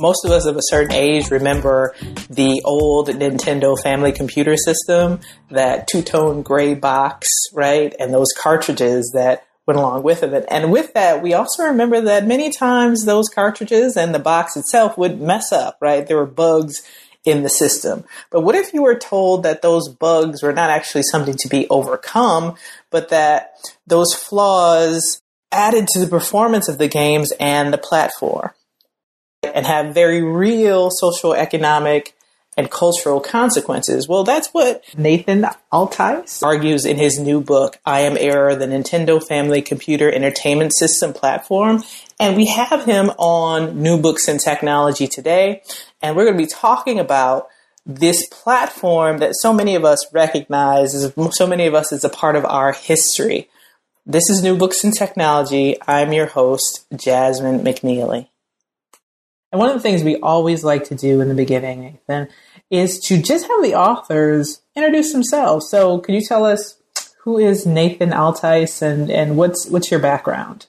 Most of us of a certain age remember the old Nintendo Family Computer System, that two-tone gray box, right? And those cartridges that went along with it. And with that, we also remember that many times those cartridges and the box itself would mess up, right? There were bugs in the system. But what if you were told that those bugs were not actually something to be overcome, but that those flaws added to the performance of the games and the platform and have very real social, economic, and cultural consequences? Well, that's what Nathan Altice argues in his new book, I Am Error, the Nintendo Family Computer Entertainment System Platform. And we have him on New Books in Technology today. And we're going to be talking about this platform that so many of us recognize, so many of us is a part of our history. This is New Books in Technology. I'm your host, Jasmine McNeely. And one of the things we always like to do in the beginning, Nathan, is to just have the authors introduce themselves. So could you tell us who is Nathan Altice and what's your background?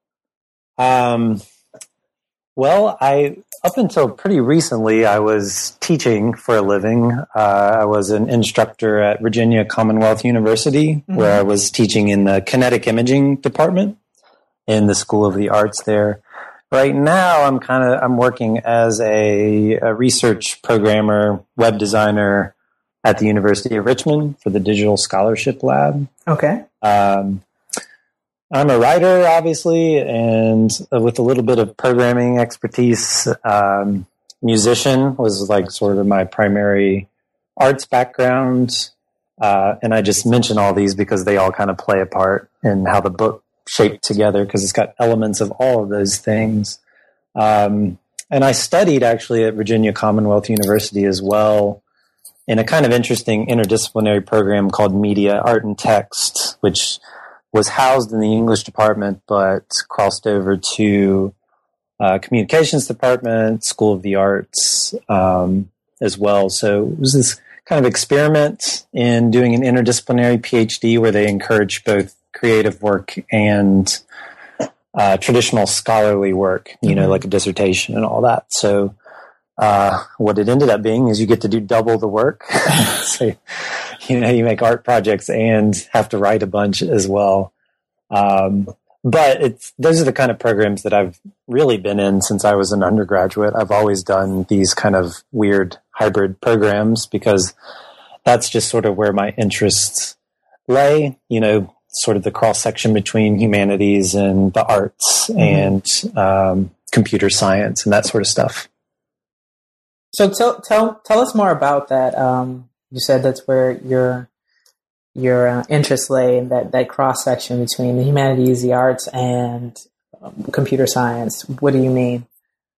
Well, up until pretty recently, I was teaching for a living. I was an instructor at Virginia Commonwealth University, where I was teaching in the kinetic imaging department in the School of the Arts there. Right now, I'm working as a research programmer, web designer at the University of Richmond for the Digital Scholarship Lab. Okay. I'm a writer, obviously, and with a little bit of programming expertise. Musician was like sort of my primary arts background. And I just mention all these because they all kind of play a part in how the book shaped together, because it's got elements of all of those things. And I studied actually at Virginia Commonwealth University as well in a kind of interesting interdisciplinary program called Media, Art, and Text, which was housed in the English department, but crossed over to communications department, School of the Arts as well. So it was this kind of experiment in doing an interdisciplinary PhD where they encouraged both creative work and traditional scholarly work, like a dissertation and all that. So what it ended up being is you get to do double the work. So, you make art projects and have to write a bunch as well. But those are the kind of programs that I've really been in since I was an undergraduate. I've always done these kind of weird hybrid programs because that's just sort of where my interests lay, sort of the cross section between humanities and the arts and computer science and that sort of stuff. So tell us more about that. You said that's where your interests lay, in that cross section between the humanities, the arts, and computer science. What do you mean?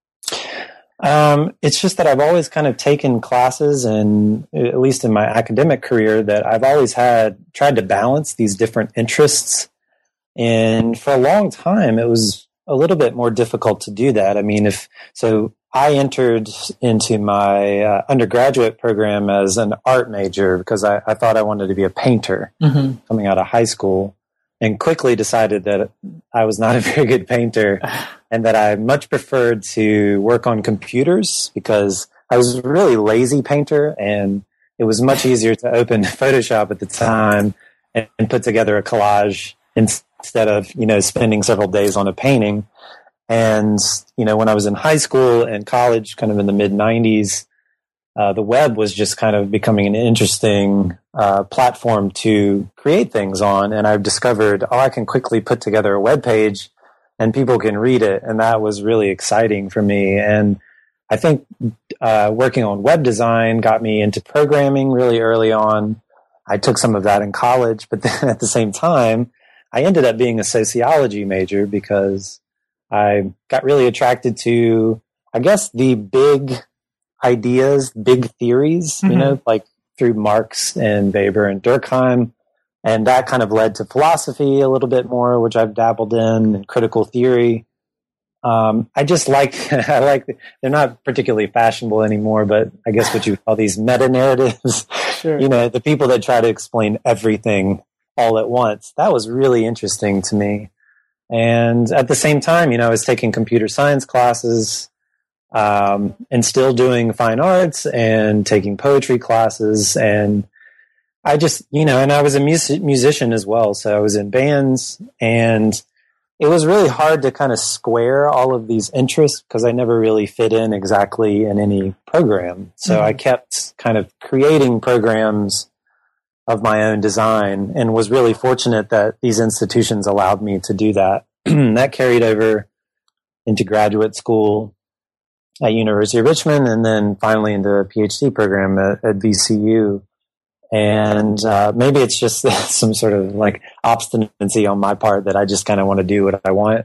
It's just that I've always kind of taken classes, and at least in my academic career, that I've always tried to balance these different interests. And for a long time, it was a little bit more difficult to do that. I mean, I entered into my undergraduate program as an art major because I thought I wanted to be a painter coming out of high school, and quickly decided that I was not a very good painter and that I much preferred to work on computers because I was a really lazy painter, and it was much easier to open Photoshop at the time and put together a collage instead of, spending several days on a painting. And, when I was in high school and college, kind of in the mid-90s, the web was just kind of becoming an interesting platform to create things on. And I've discovered, I can quickly put together a web page and people can read it. And that was really exciting for me. And I think working on web design got me into programming really early on. I took some of that in college, but then at the same time, I ended up being a sociology major because I got really attracted to, I guess, the big ideas, big theories, like through Marx and Weber and Durkheim. And that kind of led to philosophy a little bit more, which I've dabbled in, and critical theory. I just they're not particularly fashionable anymore, but I guess what you call these meta-narratives, Sure. The people that try to explain everything all at once. That was really interesting to me. And at the same time, I was taking computer science classes and still doing fine arts and taking poetry classes. And I just, and I was a musician as well. So I was in bands, and it was really hard to kind of square all of these interests because I never really fit in exactly in any program. So I kept kind of creating programs of my own design and was really fortunate that these institutions allowed me to do that. That carried over into graduate school at University of Richmond, and then finally into a PhD program at VCU. And maybe it's just some sort of like obstinacy on my part that I just kind of want to do what I want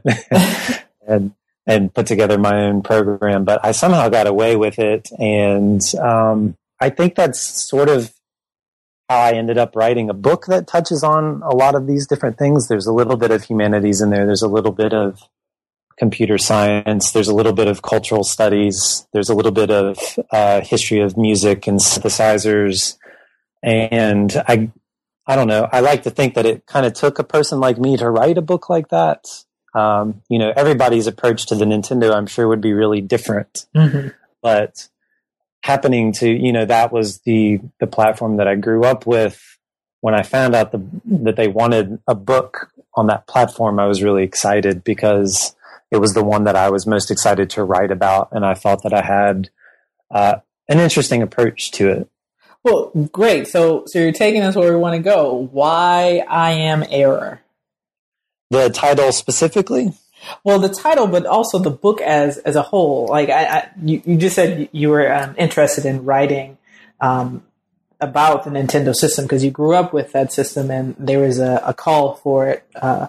and put together my own program. But I somehow got away with it. And I think that's sort of how I ended up writing a book that touches on a lot of these different things. There's a little bit of humanities in there. There's a little bit of computer science. There's a little bit of cultural studies. There's a little bit of history of music and synthesizers. And I don't know. I like to think that it kind of took a person like me to write a book like that. Everybody's approach to the Nintendo, I'm sure, would be really different. But happening to, that was the platform that I grew up with. When I found out that they wanted a book on that platform, I was really excited because it was the one that I was most excited to write about. And I thought that I had an interesting approach to it. Well, great. So you're taking us where we want to go. Why I Am Error? The title specifically? Well, the title, but also the book as a whole. Like you just said you were interested in writing about the Nintendo system because you grew up with that system, and there was a call for it.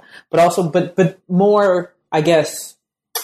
But more, I guess,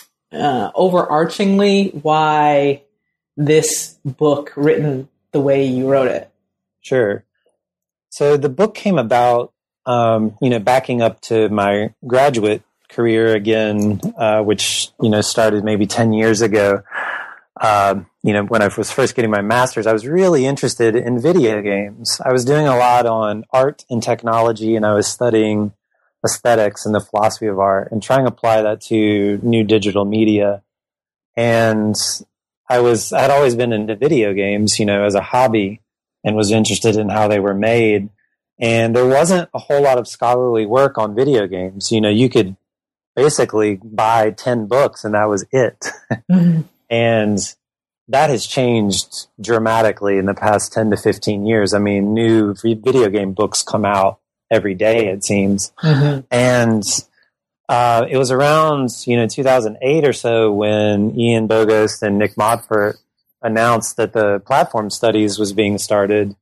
overarchingly, why this book written the way you wrote it? Sure. So the book came about, backing up to my graduate career again, which, started maybe 10 years ago. When I was first getting my master's, I was really interested in video games. I was doing a lot on art and technology, and I was studying aesthetics and the philosophy of art and trying to apply that to new digital media. And I had always been into video games, as a hobby, and was interested in how they were made. And there wasn't a whole lot of scholarly work on video games. You could basically buy 10 books and that was it. And that has changed dramatically in the past 10 to 15 years. I mean, new video game books come out every day, it seems. And it was around, 2008 or so when Ian Bogost and Nick Modford announced that the platform studies was being started,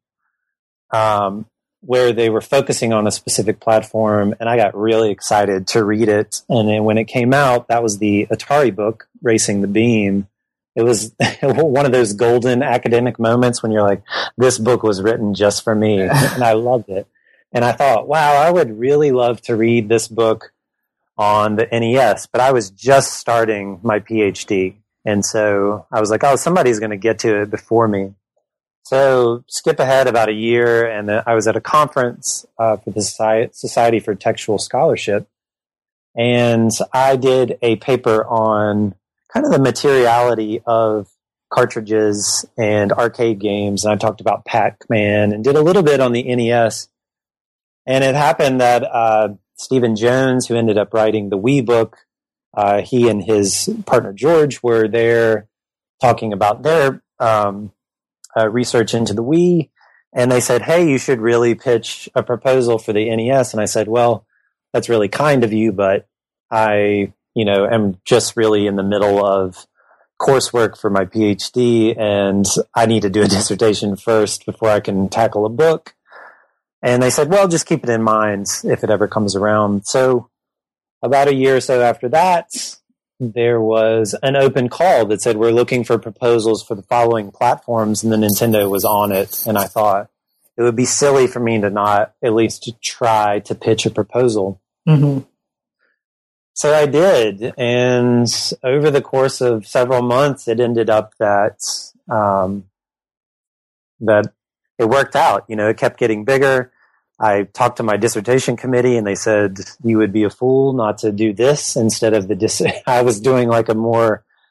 where they were focusing on a specific platform. And I got really excited to read it. And then when it came out, that was the Atari book, Racing the Beam. It was one of those golden academic moments when you're like, this book was written just for me. And I loved it. And I thought, wow, I would really love to read this book on the NES, but I was just starting my PhD. And so I was like, oh, somebody's going to get to it before me. So skip ahead about a year, and I was at a conference for the Society for Textual Scholarship. And I did a paper on kind of the materiality of cartridges and arcade games. And I talked about Pac-Man and did a little bit on the NES. And it happened that Stephen Jones, who ended up writing the Wii book, he and his partner George were there talking about their research into the Wii. And they said, hey, you should really pitch a proposal for the NES. And I said, well, that's really kind of you, but I, am just really in the middle of coursework for my PhD, and I need to do a dissertation first before I can tackle a book. And they said, well, just keep it in mind if it ever comes around. So about a year or so after that, there was an open call that said, we're looking for proposals for the following platforms, and the Nintendo was on it. And I thought it would be silly for me to not at least try to pitch a proposal. So I did. And over the course of several months, it ended up that it worked out. It kept getting bigger. I talked to my dissertation committee, and they said, you would be a fool not to do this instead of I was doing like a more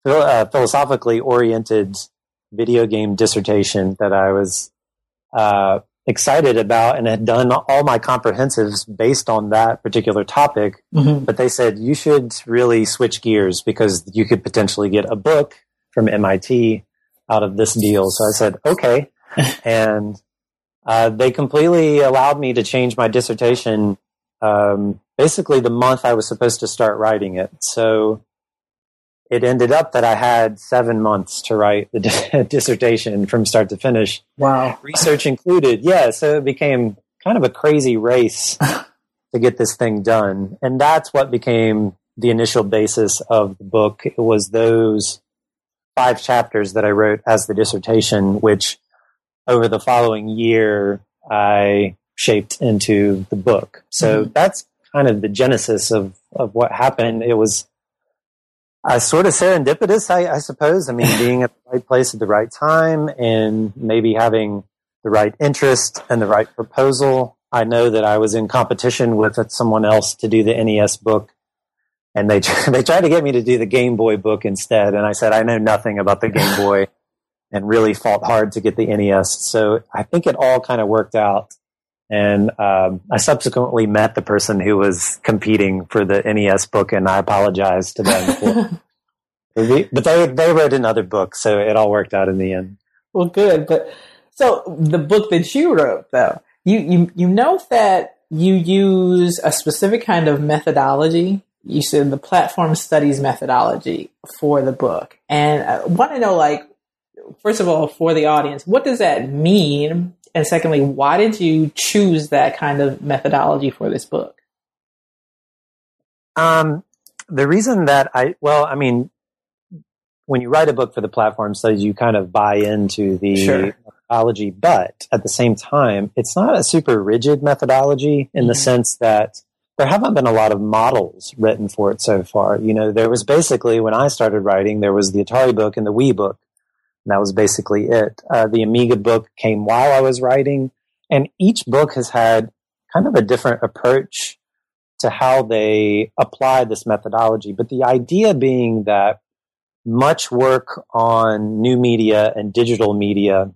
philosophically oriented video game dissertation that I was excited about and had done all my comprehensives based on that particular topic. Mm-hmm. But they said, you should really switch gears because you could potentially get a book from MIT out of this deal. So I said, okay. And they completely allowed me to change my dissertation basically the month I was supposed to start writing it. So it ended up that I had 7 months to write the dissertation from start to finish. Wow. Research included. Yeah. So it became kind of a crazy race to get this thing done. And that's what became the initial basis of the book. It was those 5 chapters that I wrote as the dissertation, which over the following year, I shaped into the book. So that's kind of the genesis of what happened. It was sort of serendipitous, I suppose. I mean, being at the right place at the right time and maybe having the right interest and the right proposal. I know that I was in competition with someone else to do the NES book, and they tried to get me to do the Game Boy book instead. And I said, I know nothing about the Game Boy, and really fought hard to get the NES. So I think it all kind of worked out. And I subsequently met the person who was competing for the NES book, and I apologized to them for but they wrote another book, so it all worked out in the end. Well, good. But so the book that you wrote, though, you note that you use a specific kind of methodology. You said the platform studies methodology for the book, and I want to know, like, first of all, for the audience, what does that mean? And secondly, why did you choose that kind of methodology for this book? The reason that when you write a book for the platform studies, you kind of buy into the methodology, but at the same time, it's not a super rigid methodology in the sense that there haven't been a lot of models written for it so far. You know, there was basically, when I started writing, there was the Atari book and the Wii book. And that was basically it. The Amiga book came while I was writing, and each book has had kind of a different approach to how they apply this methodology. But the idea being that much work on new media and digital media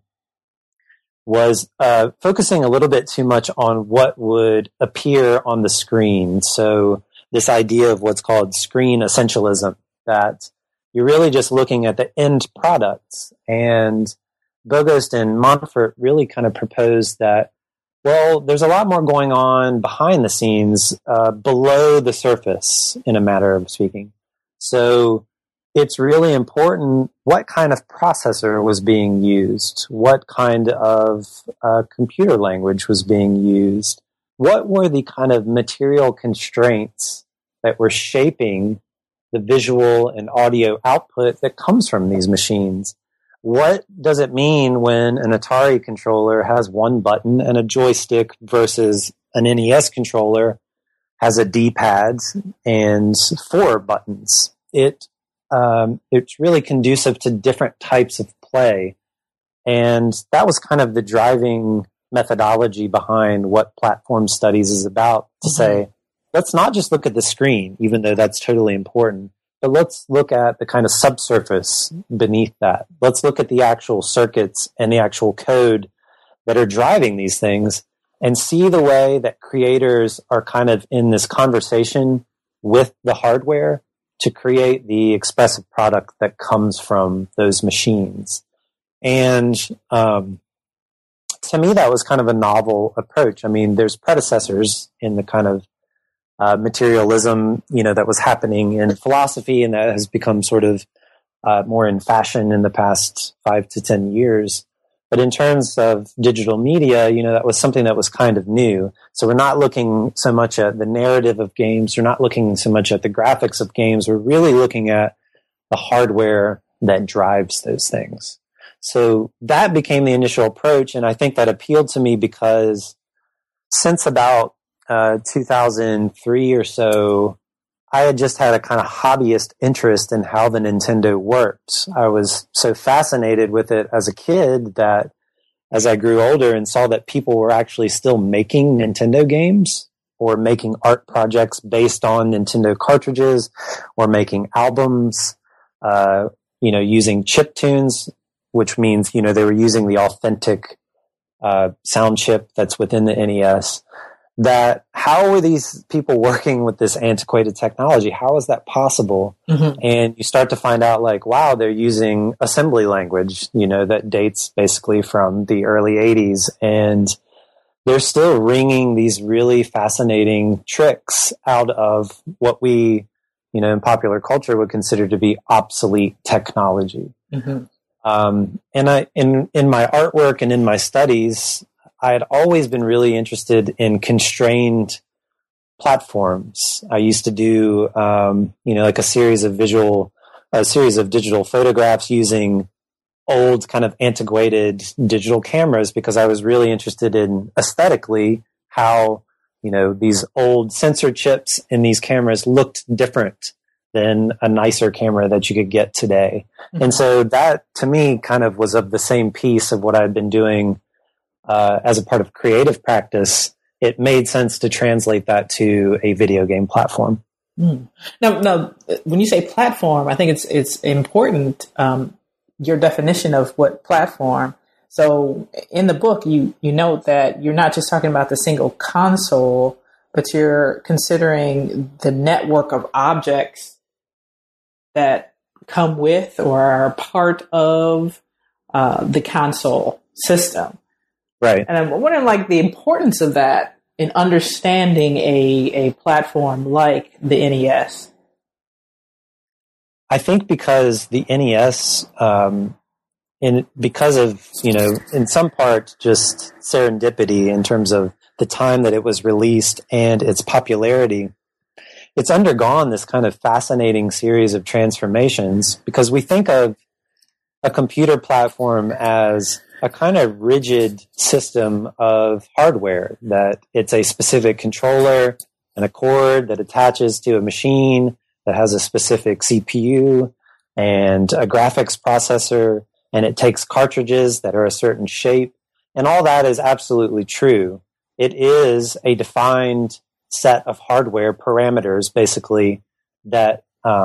was focusing a little bit too much on what would appear on the screen. So this idea of what's called screen essentialism, that you're really just looking at the end products. And Bogost and Montfort really kind of proposed that, well, there's a lot more going on behind the scenes, below the surface, in a matter of speaking. So it's really important what kind of processor was being used, what kind of computer language was being used, what were the kind of material constraints that were shaping the visual and audio output that comes from these machines. What does it mean when an Atari controller has one button and a joystick versus an NES controller has a D-pad and 4 buttons? It's really conducive to different types of play. And that was kind of the driving methodology behind what platform studies is about, to say, let's not just look at the screen, even though that's totally important, but let's look at the kind of subsurface beneath that. Let's look at the actual circuits and the actual code that are driving these things and see the way that creators are kind of in this conversation with the hardware to create the expressive product that comes from those machines. And to me, that was kind of a novel approach. I mean, there's predecessors in the kind of materialism, that was happening in philosophy, and that has become sort of more in fashion in the past 5 to 10 years. But in terms of digital media, that was something that was kind of new. So we're not looking so much at the narrative of games. We're not looking so much at the graphics of games. We're really looking at the hardware that drives those things. So that became the initial approach, and I think that appealed to me because since about 2003 or so, I had just had a kind of hobbyist interest in how the Nintendo worked. I was so fascinated with it as a kid that as I grew older and saw that people were actually still making Nintendo games or making art projects based on Nintendo cartridges or making albums, using chip tunes, which means, they were using the authentic sound chip that's within the NES. That how were these people working with this antiquated technology? How is that possible? Mm-hmm. And you start to find out like, wow, they're using assembly language, that dates basically from the early 80s. And they're still wringing these really fascinating tricks out of what we, in popular culture would consider to be obsolete technology. Mm-hmm. And in my artwork and in my studies, I had always been really interested in constrained platforms. I used to do, like a series of digital photographs using old kind of antiquated digital cameras because I was really interested in aesthetically how, these old sensor chips in these cameras looked different than a nicer camera that you could get today. Mm-hmm. And so that to me kind of was of the same piece of what I'd been doing as a part of creative practice. It made sense to translate that to a video game platform. Mm. Now, when you say platform, I think it's important, your definition of what platform. So in the book, you note that you're not just talking about the single console, but you're considering the network of objects that come with or are part of the console system. Right. And I'm wondering, like, the importance of that in understanding a platform like the NES. I think because the NES, because of, in some part just serendipity in terms of the time that it was released and its popularity, it's undergone this kind of fascinating series of transformations because we think of a computer platform as a kind of rigid system of hardware, that it's a specific controller and a cord that attaches to a machine that has a specific CPU and a graphics processor, and it takes cartridges that are a certain shape. And all that is absolutely true. It is a defined set of hardware parameters, basically, that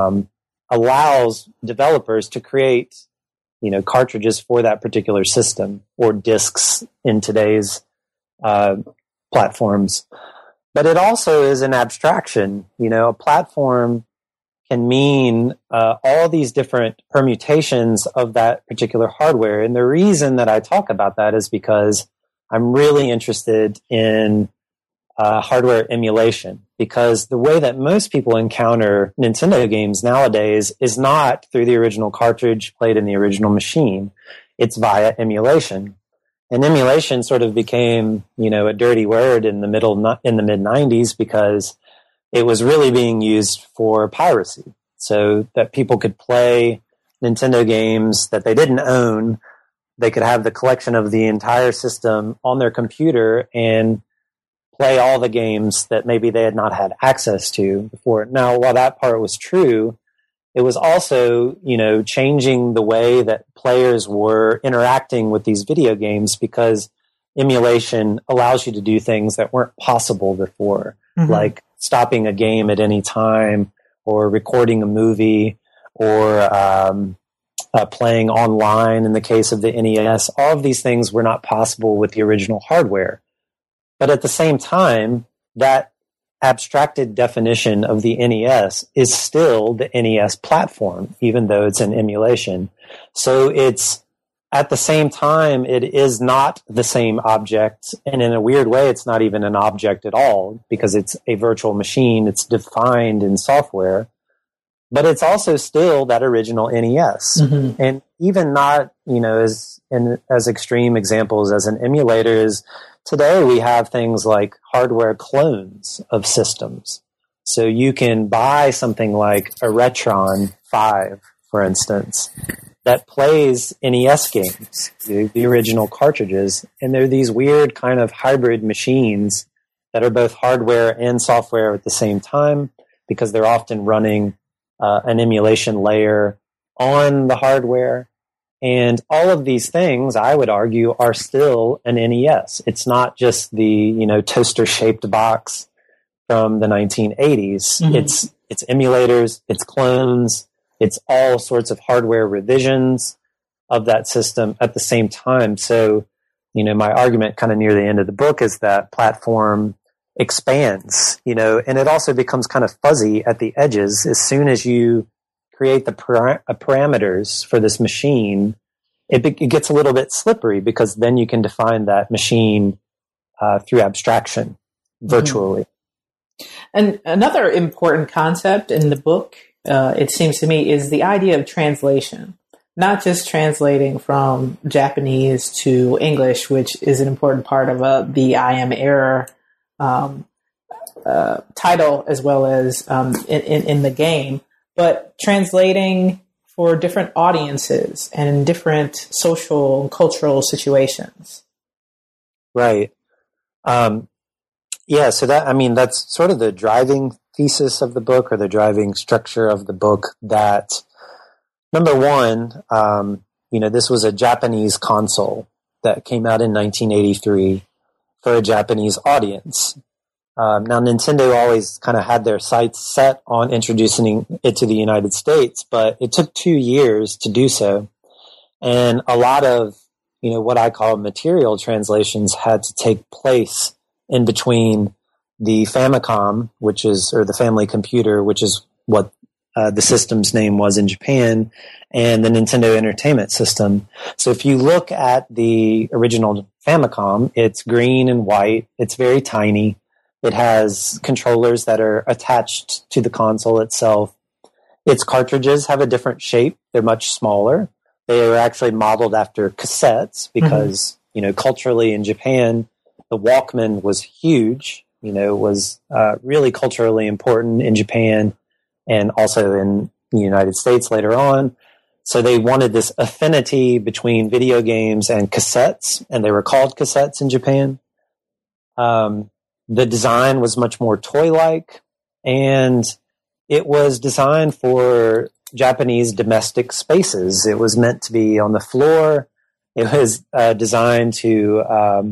allows developers to create cartridges for that particular system, or discs in today's platforms. But it also is an abstraction. A platform can mean all these different permutations of that particular hardware. And the reason that I talk about that is because I'm really interested in hardware emulation, because the way that most people encounter Nintendo games nowadays is not through the original cartridge played in the original machine. It's via emulation. And emulation sort of became, a dirty word in the mid 90s because it was really being used for piracy, so that people could play Nintendo games that they didn't own. They could have the collection of the entire system on their computer and play all the games that maybe they had not had access to before. Now, while that part was true, it was also, changing the way that players were interacting with these video games, because emulation allows you to do things that weren't possible before, like stopping a game at any time, or recording a movie, or playing online in the case of the NES. All of these things were not possible with the original hardware. But at the same time, that abstracted definition of the NES is still the NES platform, even though it's an emulation. So it's, at the same time, it is not the same object. And in a weird way, it's not even an object at all, because it's a virtual machine. It's defined in software. But it's also still that original NES. Mm-hmm. And even not, as extreme examples as an emulator is, today we have things like hardware clones of systems. So you can buy something like a Retron 5, for instance, that plays NES games, the original cartridges, and they're these weird kind of hybrid machines that are both hardware and software at the same time, because they're often running an emulation layer on the hardware. And all of these things, I would argue, are still an NES. It's not just the, toaster-shaped box from the 1980s. Mm-hmm. It's emulators, it's clones, It's all sorts of hardware revisions of that system at the same time. So, my argument kind of near the end of the book is that platform expands, and it also becomes kind of fuzzy at the edges. As soon as you create the parameters for this machine, it gets a little bit slippery, because then you can define that machine through abstraction virtually. And another important concept in the book, it seems to me, is the idea of translation. Not just translating from Japanese to English, which is an important part of the I Am Error title, as well as in the game, but translating for different audiences and in different social and cultural situations. Right. Yeah. So that's sort of the driving thesis of the book, or the driving structure of the book, that number one, this was a Japanese console that came out in 1983 for a Japanese audience. Now, Nintendo always kind of had their sights set on introducing it to the United States, but it took 2 years to do so. And a lot of, what I call material translations had to take place in between the Famicom, or the Family Computer, which is what the system's name was in Japan, and the Nintendo Entertainment System. So if you look at the original Famicom, it's green and white. It's very tiny. It has controllers that are attached to the console itself. Its cartridges have a different shape. They're much smaller. They are actually modeled after cassettes because, culturally in Japan, the Walkman was huge. It was really culturally important in Japan and also in the United States later on. So they wanted this affinity between video games and cassettes, and they were called cassettes in Japan. The design was much more toy-like, and it was designed for Japanese domestic spaces. It was meant to be on the floor. It was designed to,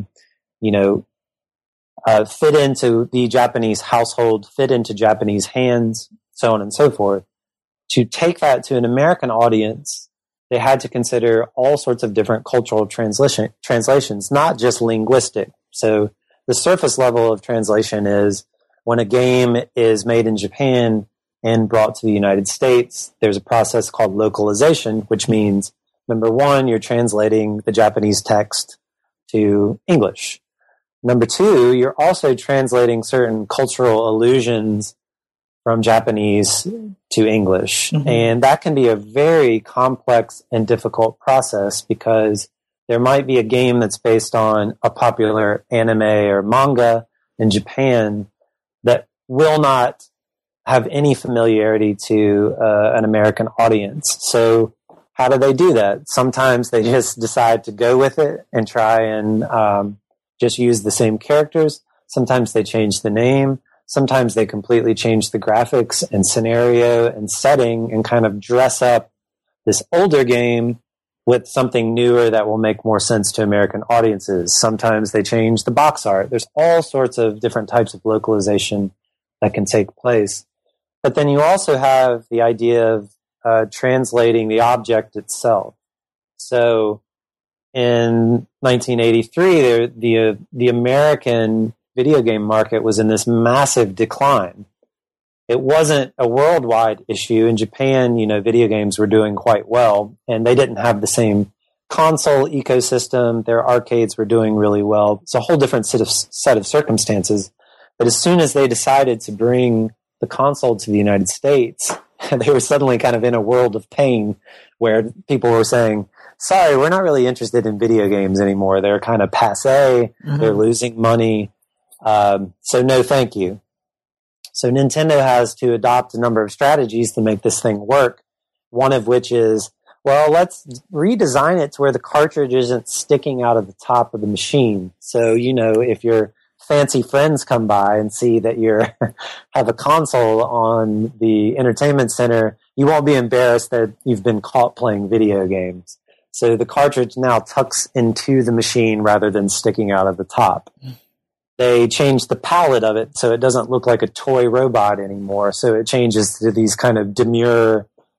fit into the Japanese household, fit into Japanese hands, so on and so forth. To take that to an American audience, they had to consider all sorts of different cultural translations, not just linguistic. So the surface level of translation is when a game is made in Japan and brought to the United States, there's a process called localization, which means, number one, you're translating the Japanese text to English. Number two, you're also translating certain cultural allusions from Japanese to English. Mm-hmm. And that can be a very complex and difficult process, because there might be a game that's based on a popular anime or manga in Japan that will not have any familiarity to an American audience. So how do they do that? Sometimes they just decide to go with it and try and just use the same characters. Sometimes they change the name. Sometimes they completely change the graphics and scenario and setting and kind of dress up this older game with something newer that will make more sense to American audiences. Sometimes they change the box art. There's all sorts of different types of localization that can take place. But then you also have the idea of translating the object itself. So in 1983, the American video game market was in this massive decline. It wasn't a worldwide issue. In Japan, video games were doing quite well, and they didn't have the same console ecosystem. Their arcades were doing really well. It's a whole different set of circumstances. But as soon as they decided to bring the console to the United States, they were suddenly kind of in a world of pain where people were saying, sorry, we're not really interested in video games anymore. They're kind of passé. Mm-hmm. They're losing money. So no, thank you. So Nintendo has to adopt a number of strategies to make this thing work. One of which is, well, let's redesign it to where the cartridge isn't sticking out of the top of the machine. So, if your fancy friends come by and see that you have a console on the entertainment center, you won't be embarrassed that you've been caught playing video games. So the cartridge now tucks into the machine rather than sticking out of the top. They changed the palette of it so it doesn't look like a toy robot anymore. So it changes to these kind of demure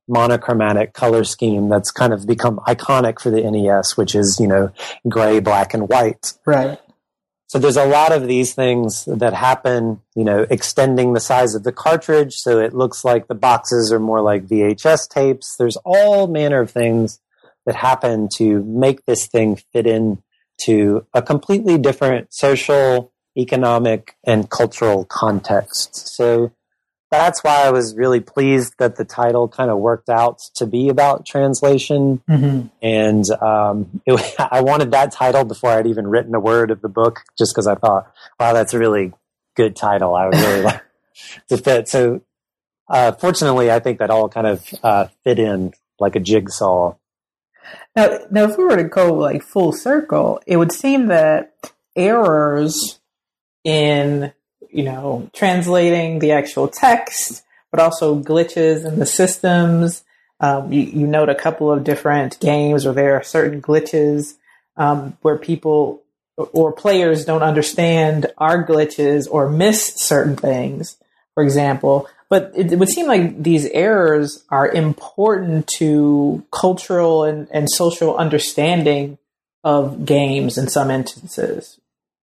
monochromatic color scheme that's kind of become iconic for the NES, which is, gray, black, and white. Right. So there's a lot of these things that happen, extending the size of the cartridge so it looks like the boxes are more like VHS tapes. There's all manner of things that happen to make this thing fit in to a completely different social, economic, and cultural context. So that's why I was really pleased that the title kind of worked out to be about translation. Mm-hmm. And I wanted that title before I'd even written a word of the book, just because I thought, wow, that's a really good title. I would really like to fit. So fortunately, I think that all kind of fit in like a jigsaw. Now, if we were to go like full circle, it would seem that errors in translating the actual text, but also glitches in the systems. You note a couple of different games where there are certain glitches where people or players don't understand our glitches or miss certain things, for example. But it would seem like these errors are important to cultural and social understanding of games in some instances.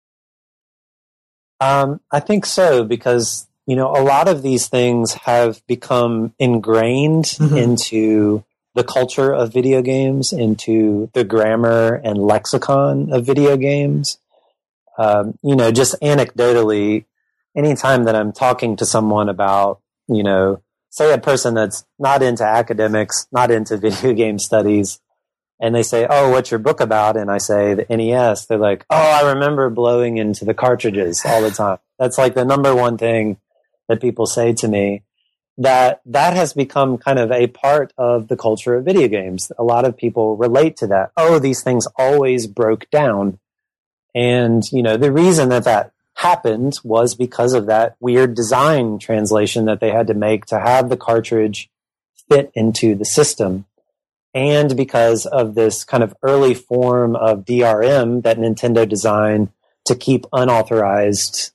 I think so, because, a lot of these things have become ingrained mm-hmm. into the culture of video games, into the grammar and lexicon of video games. Just anecdotally, anytime that I'm talking to someone about, say a person that's not into academics, not into video game studies, and they say, oh, what's your book about? And I say, the NES. They're like, oh, I remember blowing into the cartridges all the time. That's like the number one thing that people say to me. That has become kind of a part of the culture of video games. A lot of people relate to that. Oh, these things always broke down. And, the reason that happened was because of that weird design translation that they had to make to have the cartridge fit into the system. And because of this kind of early form of DRM that Nintendo designed to keep unauthorized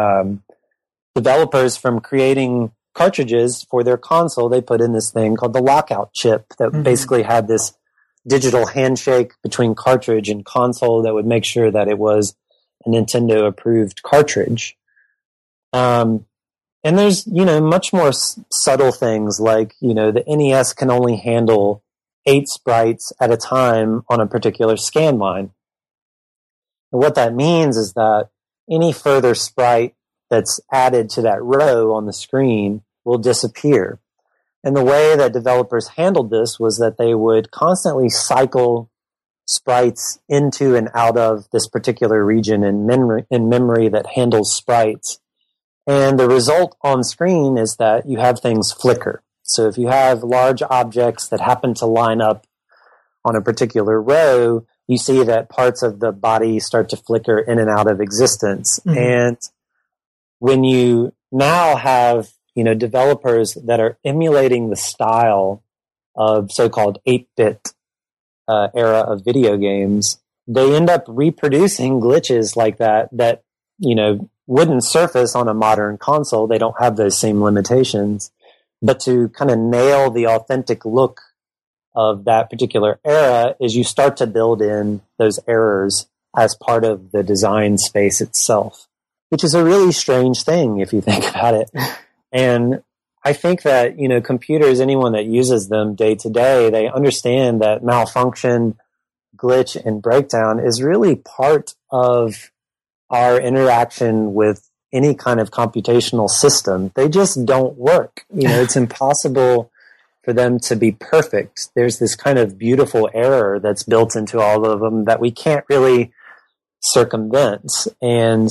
developers from creating cartridges for their console, they put in this thing called the lockout chip that mm-hmm. basically had this digital handshake between cartridge and console that would make sure that it was a Nintendo-approved cartridge. And there's, much more subtle things like, the NES can only handle 8 sprites at a time on a particular scan line. And what that means is that any further sprite that's added to that row on the screen will disappear. And the way that developers handled this was that they would constantly cycle sprites into and out of this particular region in memory that handles sprites. And the result on screen is that you have things flicker. So if you have large objects that happen to line up on a particular row, you see that parts of the body start to flicker in and out of existence. Mm-hmm. And when you now have, developers that are emulating the style of so-called 8-bit era of video games, they end up reproducing glitches like that, wouldn't surface on a modern console. They don't have those same limitations. But to kind of nail the authentic look of that particular era is you start to build in those errors as part of the design space itself, which is a really strange thing if you think about it. And I think that, computers, anyone that uses them day to day, they understand that malfunction, glitch, and breakdown is really part of our interaction with any kind of computational system. They just don't work. It's impossible for them to be perfect. There's this kind of beautiful error that's built into all of them that we can't really circumvent. And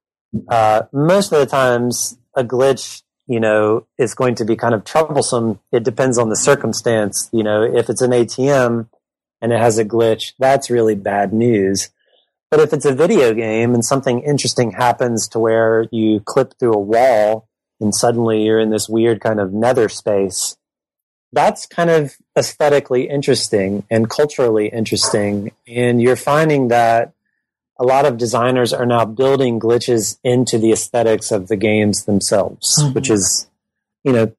most of the times a glitch, is going to be kind of troublesome. It depends on the circumstance. If it's an ATM and it has a glitch, that's really bad news. But if it's a video game and something interesting happens to where you clip through a wall and suddenly you're in this weird kind of nether space, that's kind of aesthetically interesting and culturally interesting. And you're finding that a lot of designers are now building glitches into the aesthetics of the games themselves, mm-hmm. which is,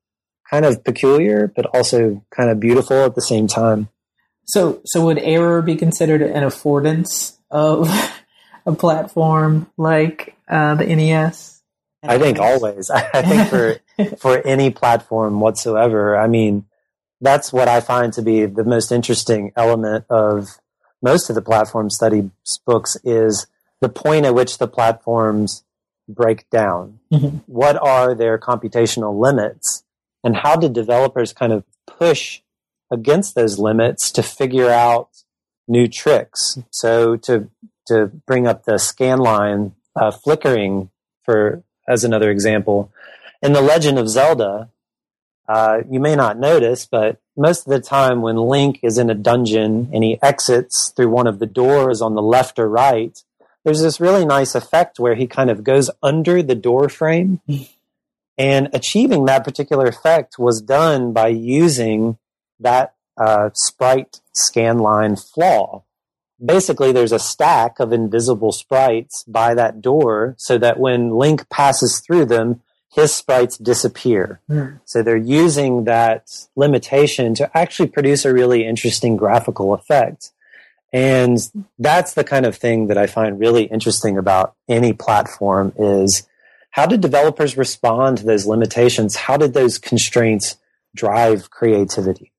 kind of peculiar, but also kind of beautiful at the same time. So would error be considered an affordance of a platform like the NES? I think always. I think for any platform whatsoever, I mean, that's what I find to be the most interesting element of most of the platform study books is the point at which the platforms break down. Mm-hmm. What are their computational limits, and how did developers kind of push against those limits to figure out new tricks? So to bring up the scanline flickering as another example, in The Legend of Zelda, you may not notice, but most of the time when Link is in a dungeon and he exits through one of the doors on the left or right, there's this really nice effect where he kind of goes under the door frame. And achieving that particular effect was done by using that sprite scanline flaw. Basically, there's a stack of invisible sprites by that door so that when Link passes through them, his sprites disappear. So they're using that limitation to actually produce a really interesting graphical effect. And that's the kind of thing that I find really interesting about any platform is how did developers respond to those limitations? How did those constraints drive creativity?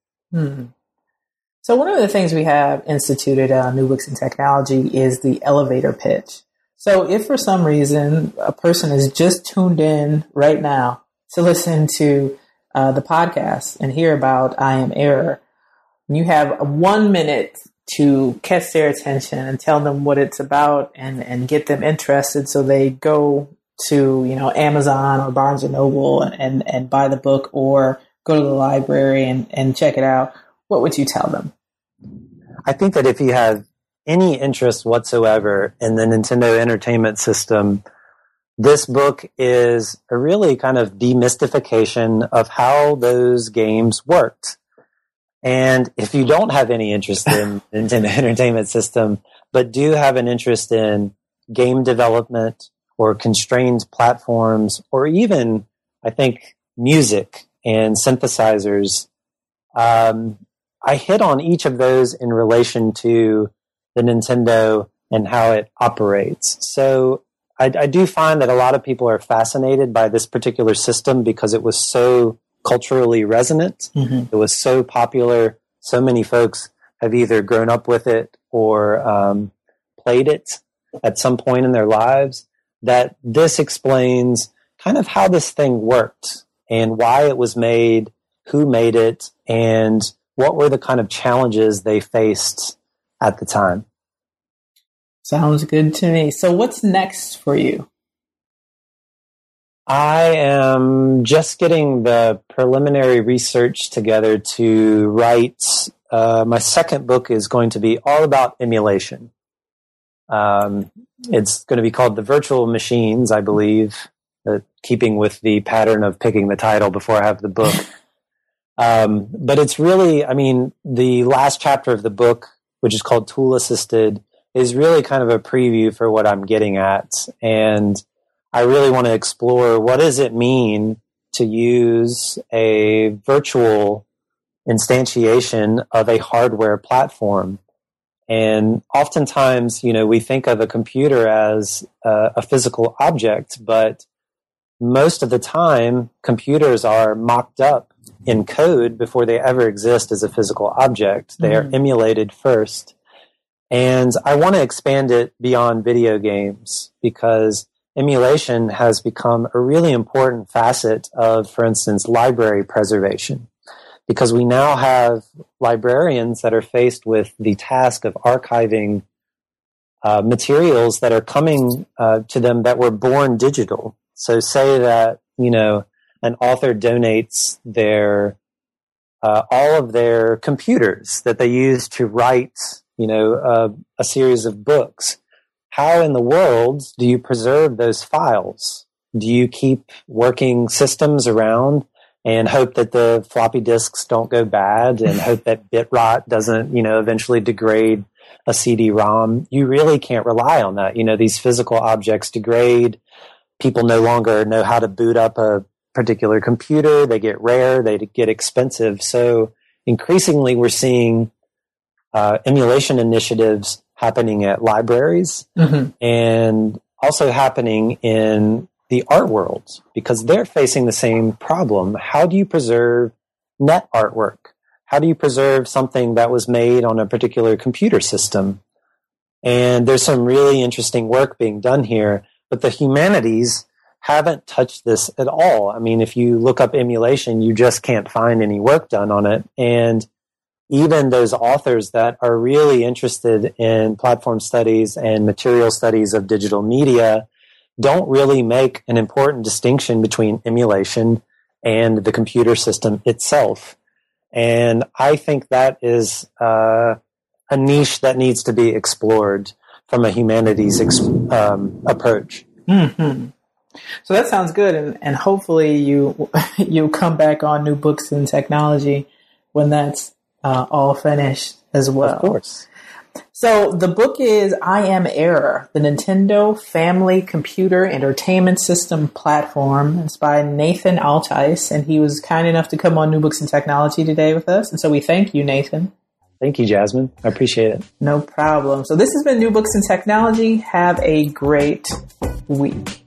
So one of the things we have instituted at New Books in Technology is the elevator pitch. So if for some reason a person is just tuned in right now to listen to the podcast and hear about I Am Error, you have 1 minute to catch their attention and tell them what it's about and get them interested so they go to, Amazon or Barnes & Noble and buy the book or go to the library and check it out. What would you tell them? I think that if you have any interest whatsoever in the Nintendo Entertainment System, this book is a really kind of demystification of how those games worked. And if you don't have any interest in Nintendo Entertainment System, but do have an interest in game development or constrained platforms, or even, I think, music and synthesizers, I hit on each of those in relation to the Nintendo and how it operates. So I do find that a lot of people are fascinated by this particular system because it was so culturally resonant. Mm-hmm. It was so popular. So many folks have either grown up with it or played it at some point in their lives, that this explains kind of how this thing worked and why it was made, who made it, and what were the kind of challenges they faced at the time. Sounds good to me. So what's next for you? I am just getting the preliminary research together to write. My second book is going to be all about emulation. It's going to be called The Virtual Machines, I believe, keeping with the pattern of picking the title before I have the book. But it's really, the last chapter of the book, which is called Tool Assisted, is really kind of a preview for what I'm getting at. And I really want to explore what does it mean to use a virtual instantiation of a hardware platform. And oftentimes, we think of a computer as a physical object, but most of the time, computers are mocked up in code before they ever exist as a physical object. They are emulated first. And I want to expand it beyond video games because emulation has become a really important facet of, for instance, library preservation. Because we now have librarians that are faced with the task of archiving materials that are coming to them that were born digital. So say that, an author donates their all of their computers that they use to write, a series of books. How in the world do you preserve those files? Do you keep working systems around and hope that the floppy disks don't go bad and hope that bit rot doesn't, eventually degrade a CD-ROM? You really can't rely on that. These physical objects degrade. People no longer know how to boot up a particular computer. They get rare, they get expensive. So increasingly we're seeing emulation initiatives happening at libraries and also happening in the art world because they're facing the same problem. How do you preserve net artwork? How do you preserve something that was made on a particular computer system? And there's some really interesting work being done here, but the humanities haven't touched this at all. I mean, if you look up emulation, you just can't find any work done on it. And even those authors that are really interested in platform studies and material studies of digital media don't really make an important distinction between emulation and the computer system itself. And I think that is a niche that needs to be explored from a humanities approach. Mm-hmm. So that sounds good, and hopefully you come back on New Books in Technology when that's all finished as well. Of course. So the book is I Am Error, the Nintendo Family Computer Entertainment System Platform. It's by Nathan Altice, and he was kind enough to come on New Books in Technology today with us. And so we thank you, Nathan. Thank you, Jasmine. I appreciate it. No problem. So this has been New Books in Technology. Have a great week.